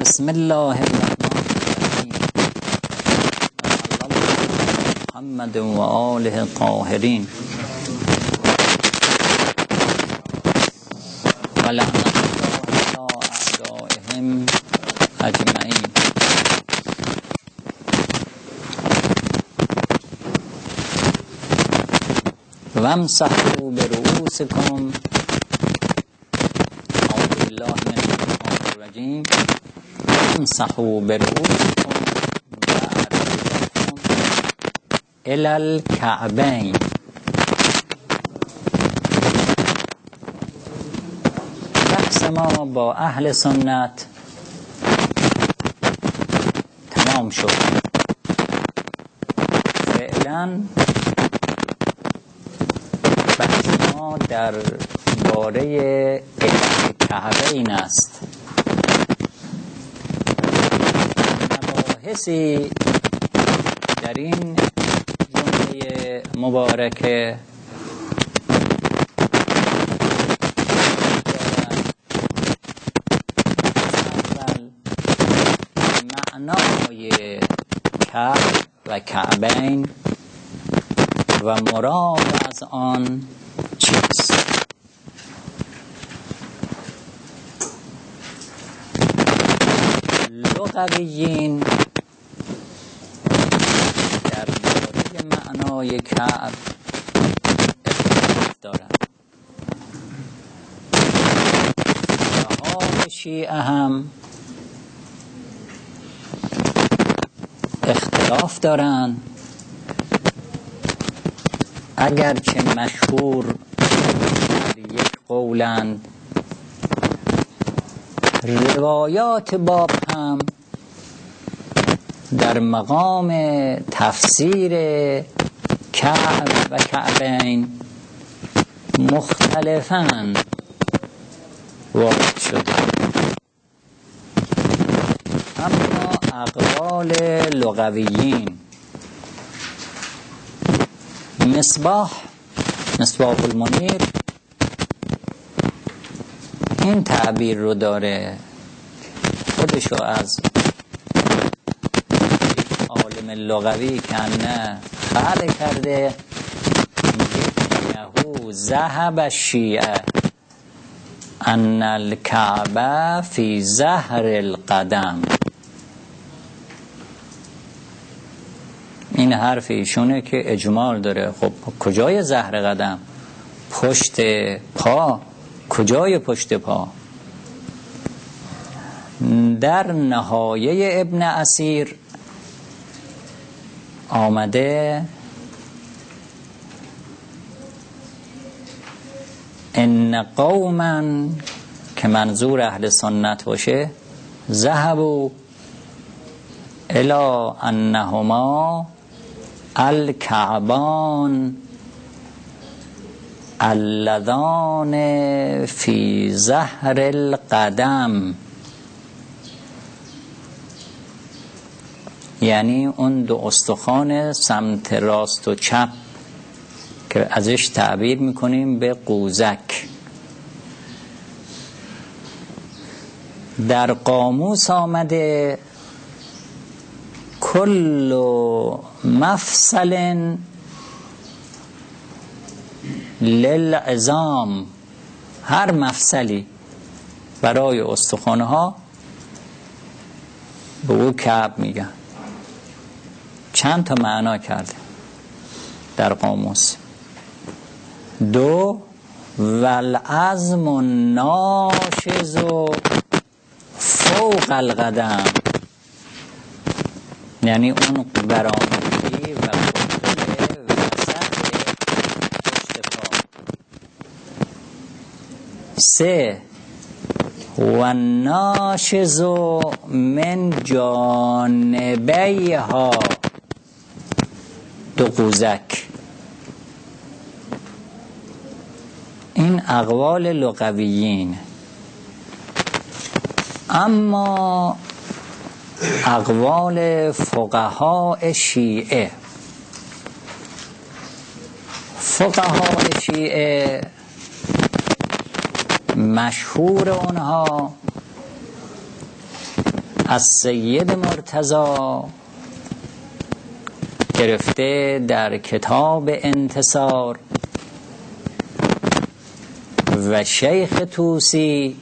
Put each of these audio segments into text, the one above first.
بسم الله الرحمن الرحیم. محمد و آله الطاهرین و لعنت الله علی اعدائهم اجمعین. وامسحوا برؤوسکم. اعوذ بالله من الشیطان الرجیم. وامسحوا برؤوسکم وارجلکم الی الکعبین. بحث ما با اهل سنت تمام شد. فعلا بحث ما در باره کعبین است. مباحثی در این جمله مبارکه معنای کعب و کعبین و مراد از آن چیست. لغویین در باره معنای کعب اختلاف دارند. فقهای شیعه هم اختلاف دارند، اگرچه مشهور در یک قولند. روایات باب هم در مقام تفسیر کعب و کعبین مختلفاً وارد شده. اما اقوال لغویین، مصباح المنیر این تعبیر رو داره، خودشو از عالم لغوی کنه خلق کرده، میگه ذهب الشیعه ان الکعبه فی ظهر القدم. این حرف ایشونه که اجمال داره. خب کجای ظهر قدم؟ پشت پا. کجای پشت پا؟ در نهایه ابن اسیر آمده ان قوما، که منظور اهل سنت باشه، ذهبوا الی انهما الکعبان اللذان فی ظهر القدم، یعنی اون دو استخوان سمت راست و چپ که ازش تعبیر میکنیم به قوزک. در قاموس آمده کل مفصل للعظام، هر مفصلی برای استخوانها به او کعب میگن. چند تا معنا کرده در قاموس. دو، والعظم الناشز فوق القدم، یعنی اون برآمدگی و قطعه وسط پشت پا. سه، والناشز من جانبیها، دو قوزک. این اقوال لغویین. اما اقوال فقهاء شیعه، مشهور اونها از سید مرتضی گرفته در کتاب انتصار و شیخ طوسی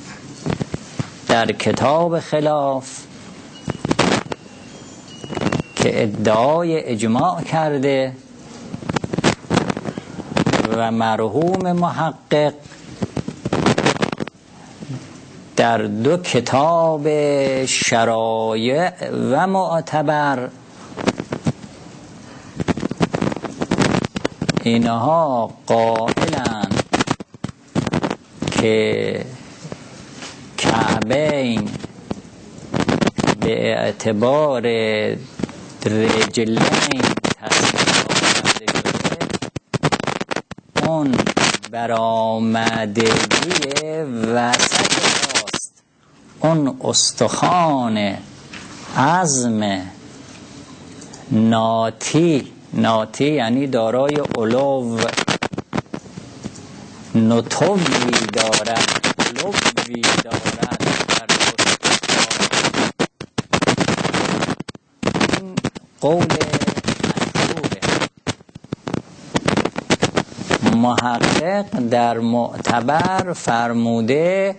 در کتاب خلاف که ادعای اجماع کرده و مرحوم محقق در دو کتاب شرایع و معتبر اینها قائلند که کعبین به اعتبار رجلین تصویر آمده شده، اون برآمدگی وسط راست، اون استخوان عظم ناتی یعنی دارای علو، نطوی دارد، علوی دارد در استخوان. این قول مشهوره. محقق در معتبر فرموده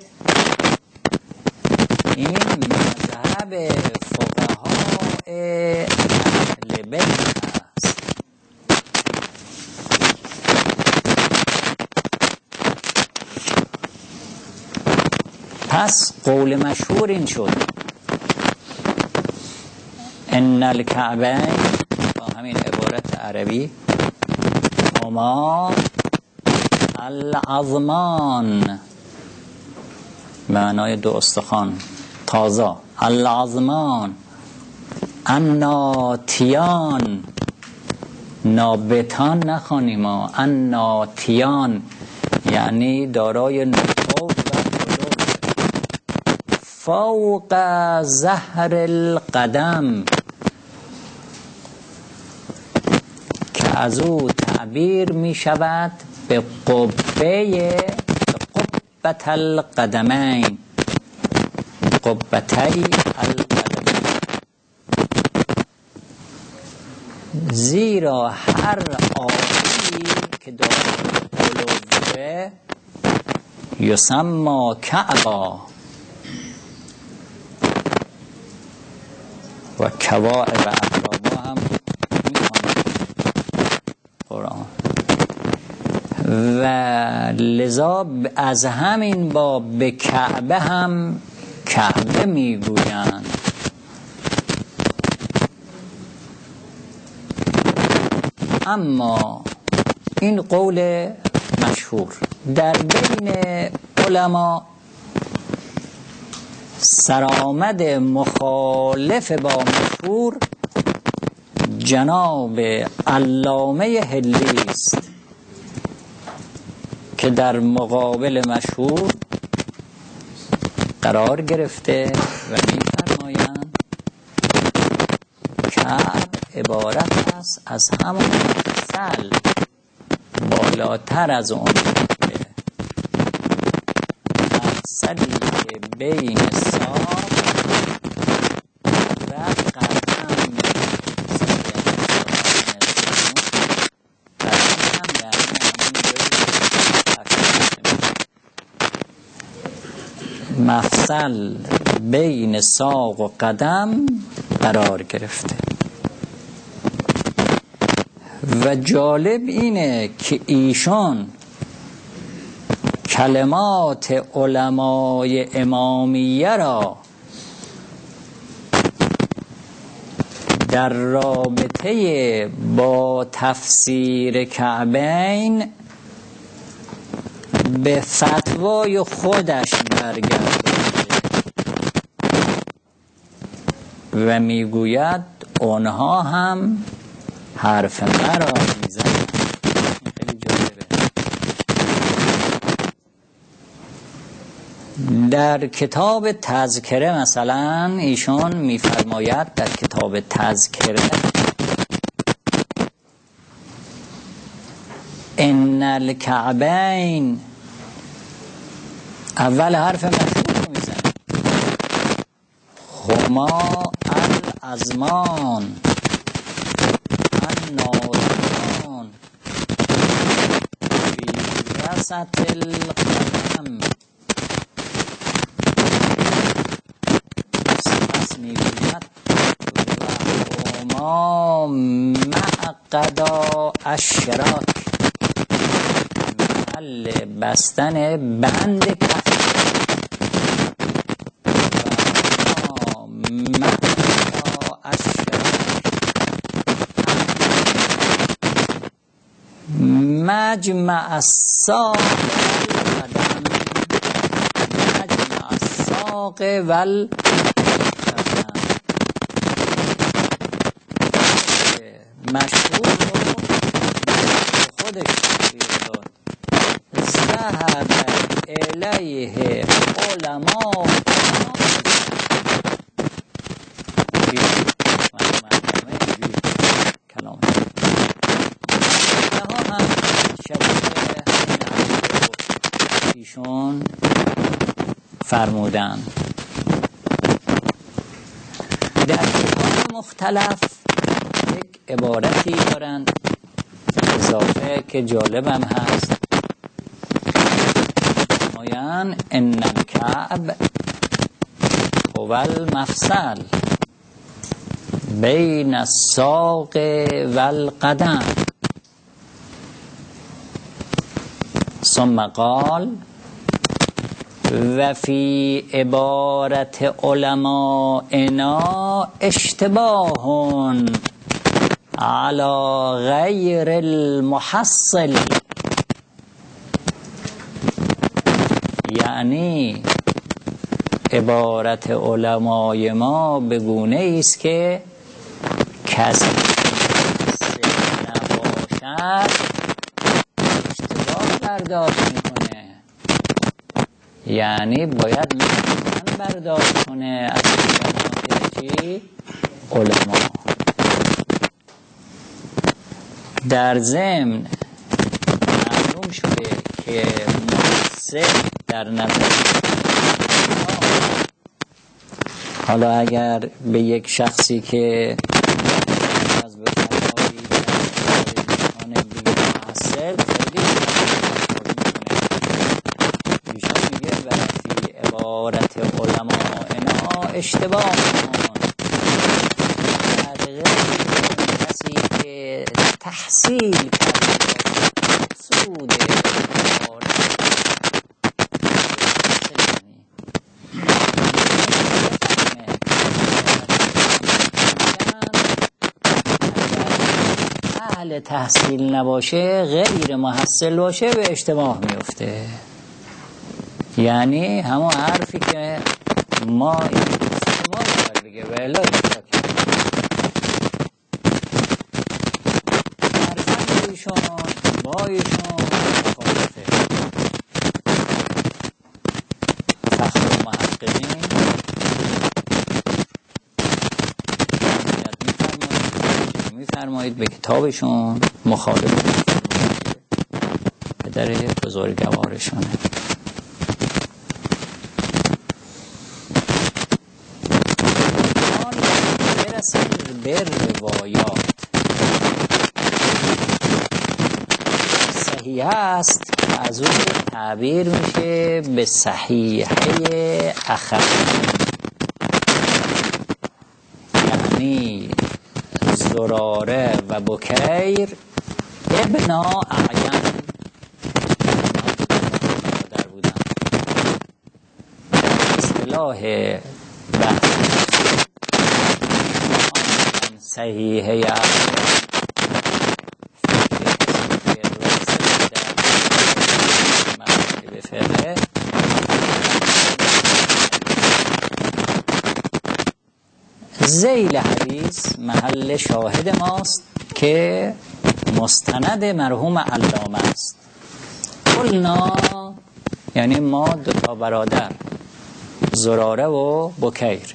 این مذهب فقهای اهل بیت است. پس قول مشهور این شد ان الکعبین، با همین عبارت عربی، هما العظمان، معنای دو استخوان تازه، العظمان الناتیان، نابتان نخوانیم، الناتیان یعنی دارای نطو و علو، فوق ظهر القدم، که از او تعبیر می شود به قبت القدمین، قبتی القدمین، زیرا هر آیی که دارای علوه یسمى کعبا و کواعب اترابا هم میخوانند قرآن. و لذا از همین باب به کعبه هم کعبه میگویند. اما این قول مشهور در بین علما سرآمد مخالف با مشهور جناب علامه حلی است که در مقابل مشهور قرار گرفته و می‌فرمایند کعب عبارت است از همون مفصل، بالاتر از اون مفصلی که بین ساق و قدم، مفصل بین ساق و قدم قرار گرفته. و جالب اینه که ایشان کلمات علمای امامیه را در رابطه با تفسیر کعبین به فتوای خودش برگردانده و میگوید اونها هم حرف مرا میزنند. خیلی جالبه. در کتاب تذکره مثلا ایشون میفرماید در کتاب تذکره ان الکعبین، اول حرف مشهور رو میزنه، هما الازمان النازمان فی وسط القدم. پس میگوید و هما معقدا اشراک، محل بستن بند کف. مجمع الساق والقدم، مجمع الساق والقدم. مشهور رو خودش تغییر داد. ذهب الیه علماء کلام ایشون فرمودن. در کتاب مختلف یک عبارتی دارند اضافه که جالبم هست. مایان ان الکعب هو المفصل بین الساق والقدم. ثم قال و فی عبارت علمائنا اشتباه علی غیر المحصل، یعنی عبارت علمای ما به گونه است که کسی نباشد اشتباه برداشت میکنه، یعنی باید من برداشت کنه از کلمات چی؟ علما. در ضمن معلوم شده که محصل در نظر حالا اگر به یک شخصی که از بفرمایی در دیگه محصل خیلی ایشان میگه و فی عبارت علمائنا اشتباه در غیر کسی که تحصیل کرده مقصود اهل تحصیل نباشه، غیر محصل باشه، به اشتباه میفته. یعنی همون حرفی که ما این ما باید بگه ولی فرزند ایشون با ایشون مخالفه. فخر المحققین میفرمایید به کتابشون مخالفه پدر بزرگوارشونه. به روایات صحیح است از اون تعبیر میشه به صحیحه اخر، یعنی زراره و بکیر ابنا اعین در بودن. اصطلاح بحث صحیحه ذیل حدیث محل شاهد ماست که مستند مرحوم علامه است. قلنا یعنی ما دو تا برادر زراره و بکیر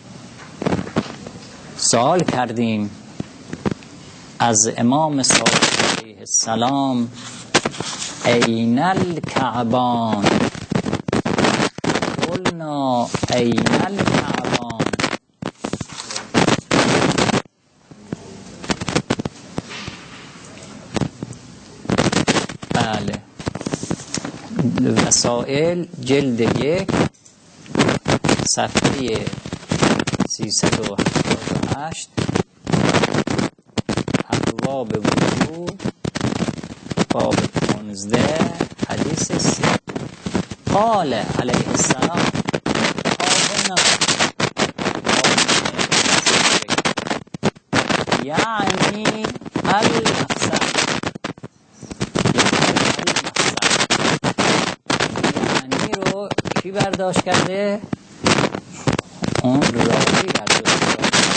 سوال کردیم از امام صادق علیه السلام این الکعبان، قلنا این الکعبان بله، وسائل جلد 1 صفحه 378 ابواب وضو باب 15 حدیث 3. قال علیه السلام یعنی المفصل، یعنی رو کی برداشت کرده؟ اون راوی برداشت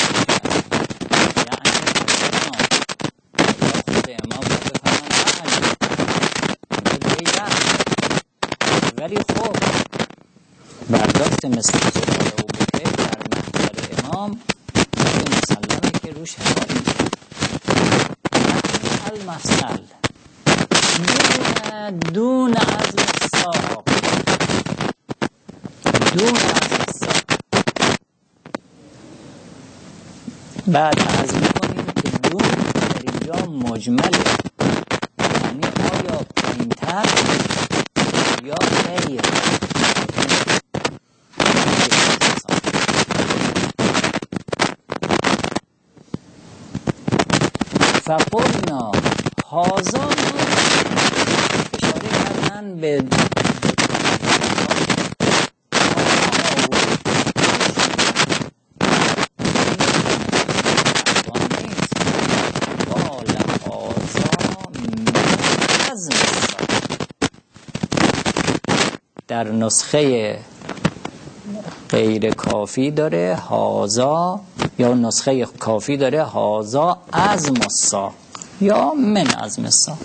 کرده، یعنی خود امام بفهمن ولی خب برداشت مثل سؤال او بکر در محضر امام مسلمه که روش حسابی میشه. المفصل دون عزم الساق، دون عزم الساق. بعد عزم کنیم که دون در اینجا مجمله، یعنی آیا پایین‌تر یا غیر. فقلنا هازا، اشاره کردن به در نسخه غیر کافی داره هازا، یا نسخه کافی داره هازا عزم الساق یا من عزم الساق.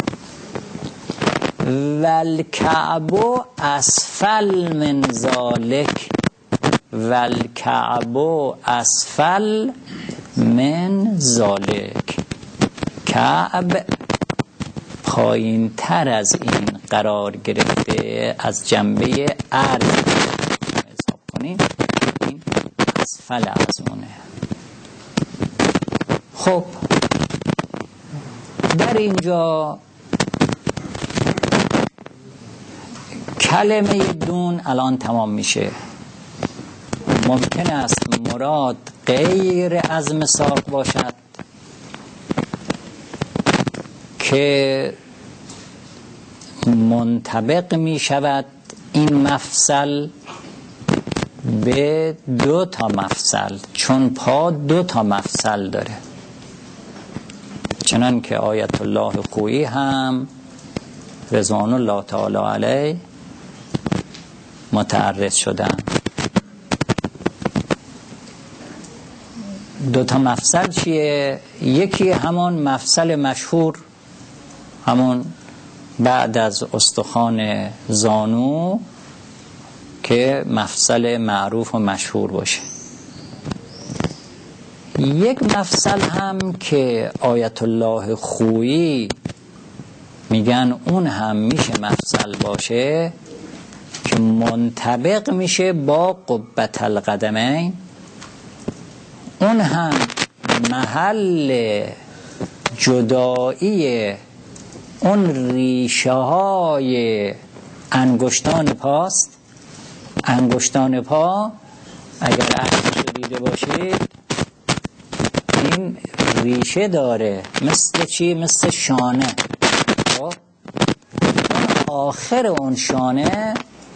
والکعب اسفل من ذالک، والکعب اسفل من ذالک، کعب پایین تر از این قرار گرفته از جنبه عرض. حساب کنیم این اسفل از اونه. خب در اینجا کلمه دون الان تمام میشه. ممکن است مراد غیر عزم ساق باشد که منطبق می شود این مفصل به 2 تا مفصل، چون پا 2 تا مفصل داره. چنان که آیت الله خویی هم رضوان الله تعالی علیه متعرض شدن. 2 تا مفصل چیه؟ یکی همون مفصل مشهور، همون بعد از استخوان زانو که مفصل معروف و مشهور باشه. یک مفصل هم که آیت الله خویی میگن اون هم میشه مفصل باشه که منطبق میشه با قبة القدمین، اون هم محل جدایی اون ریشه های انگشتان پاست. انگشتان پا اگر عکسشو دیده باشید این ریشه داره، مثل چی؟ مثل شانه. اون آخر اون شانه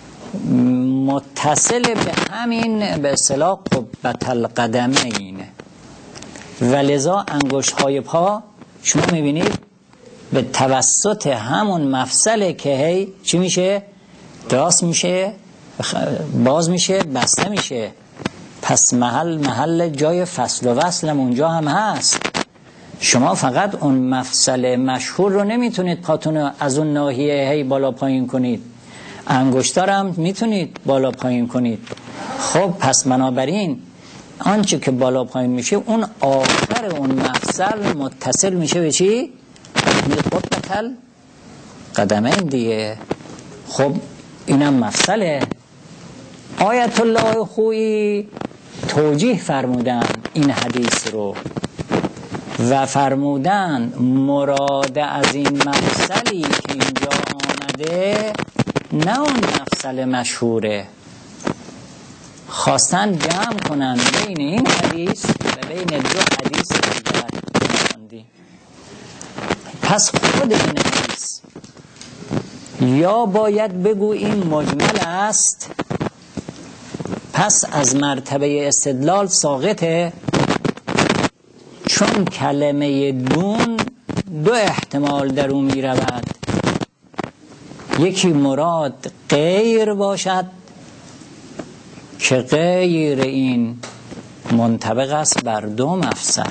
متصل به همین به اصطلاح قبة القدمین، ولذا انگشت های پا شما میبینید به توسط همون مفصله که هی چی میشه؟ دراز میشه، باز میشه، بسته میشه. پس محل جای فصل و وصلم اونجا هم هست. شما فقط اون مفصل مشهور رو نمیتونید پاتون از اون ناحیه هی بالا پایین کنید، انگشتار هم میتونید بالا پایین کنید. خب پس بنابراین آنچه که بالا پایین میشه اون آخر اون مفصل متصل میشه به چی؟ قبة القدمین دیگه. خب اینم مفصله. آیت الله خویی توجیه فرمودن این حدیث رو و فرمودن مراد از این مفصلی که اینجا آمده نه اون مفصل مشهوره. خواستن جمع کنن بین این حدیث و بین دو حدیث دیگر. پس خود این حدیث یا باید بگو این مجمل است، پس از مرتبه استدلال ساقطه، چون کلمه دون دو احتمال در اون می رود. یکی مراد غیر باشد که غیر این منطبق است بر دو مفصل،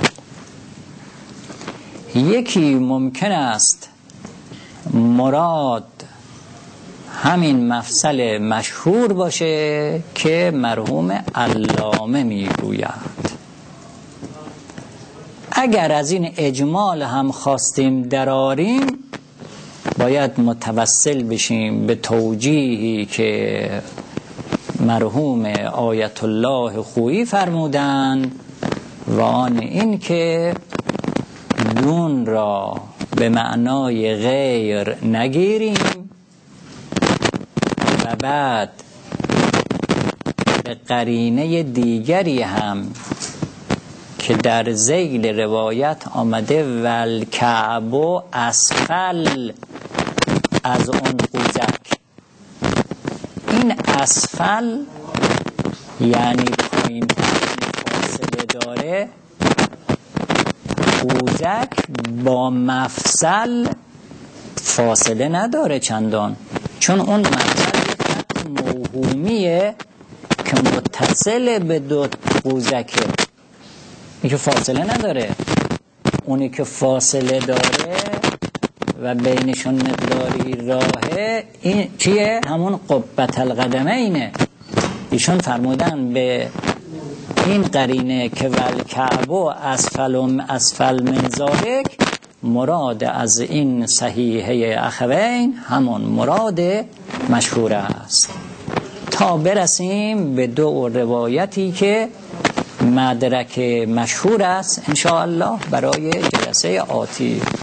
یکی ممکن است مراد همین مفصل مشهور باشه که مرحوم علامه میگوید. اگر از این اجمال هم خواستیم دراریم باید متوسل بشیم به توجیهی که مرحوم آیت الله خویی فرمودن و آن این که دون را به معنای غیر نگیریم و بعد به قرینه دیگری هم که در ذیل روایت آمده والکعب اسفل از اون قوزک، این اسفل یعنی پایین فاصله داره، قوزک با مفصل فاصله نداره چندان، چون اون مفصل خط موهومیه که متصل به دو قوزکه، این که فاصله نداره. اونی که فاصله داره و بینشون مقداری راهه این چیه؟ همون قبة القدمینه. ایشون فرمودن به این قرینه که والکعب اسفل من ذالک، مراد از این صحیحه اخوین همون مراد مشهور است، تا برسیم به دو روایتی که مدرک مشهور است ان شاء الله برای جلسه آتی.